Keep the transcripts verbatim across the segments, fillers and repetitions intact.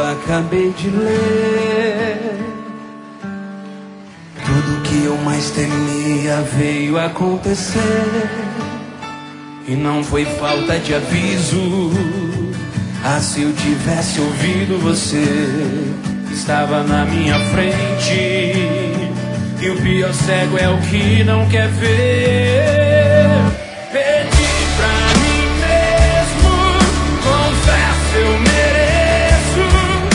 acabei de ler. Tudo que eu mais temia veio acontecer. E não foi falta de aviso. Ah, se eu tivesse ouvido você, estava na minha frente. E o pior cego é o que não quer ver. Pedi pra mim mesmo, confesso eu mereço.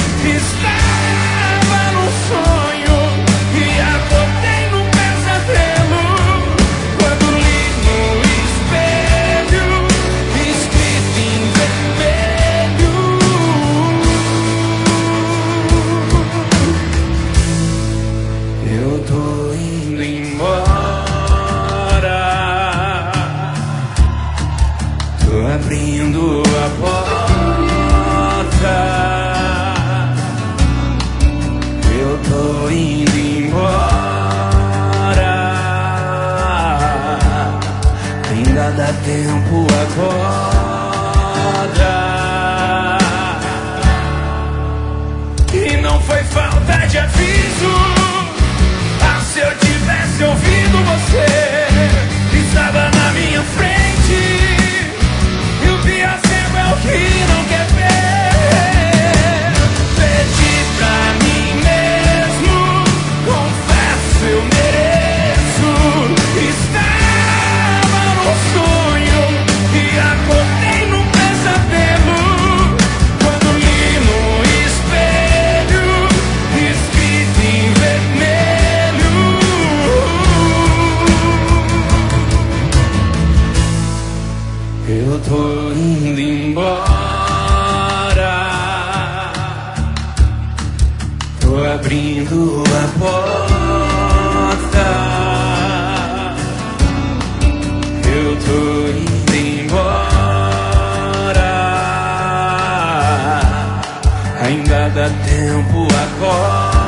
Estava num sonho e acordei num pesadelo. Quando li no espelho, escrito em vermelho, eu tô indo embora. Tô abrindo a porta. Eu tô indo embora. Ainda dá tempo agora. E não foi falta de aviso. Ah, se eu tivesse ouvido você, estava na minha frente. E o pior sempre é o que não quer ver. Pedi pra mim mesmo, confesso eu mereço. Estava num sonho e acordei num pesadelo. Quando li no espelho, escrito em vermelho, eu tô indo embora. Tô abrindo a porta. Eu tô indo embora. Ainda dá tempo agora.